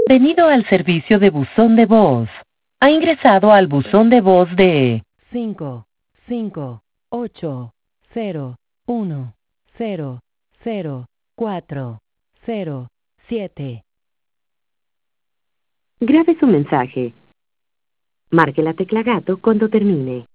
Bienvenido al servicio de buzón de voz. Ha ingresado al buzón de voz de 55801004007. Grabe su mensaje. Marque la tecla gato cuando termine.